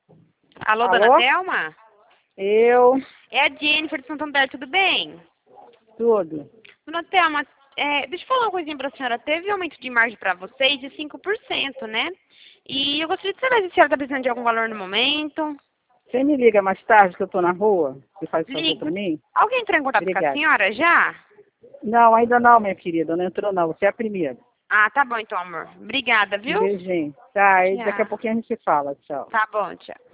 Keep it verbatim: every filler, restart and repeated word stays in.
Alô, Alô? dona Thelma? Eu, É a Jennifer de Santo André, tudo bem? tudo. Dona Thelma, é, deixa eu falar uma coisinha pra senhora. Teve aumento de margem pra vocês de cinco por cento, né? E eu gostaria de saber se a senhora tá precisando de algum valor no momento. Você me liga mais tarde que eu tô na rua? Você faz favor Liga. pra mim? Alguém entrou em contato com a Obrigada. senhora já? Não, ainda não, minha querida. Não entrou não. Você é a primeira. Ah, tá bom então, amor. Obrigada, Um viu? beijinho. Tá, e daqui a Tchau. pouquinho a gente fala. Tchau. Tá bom, tchau.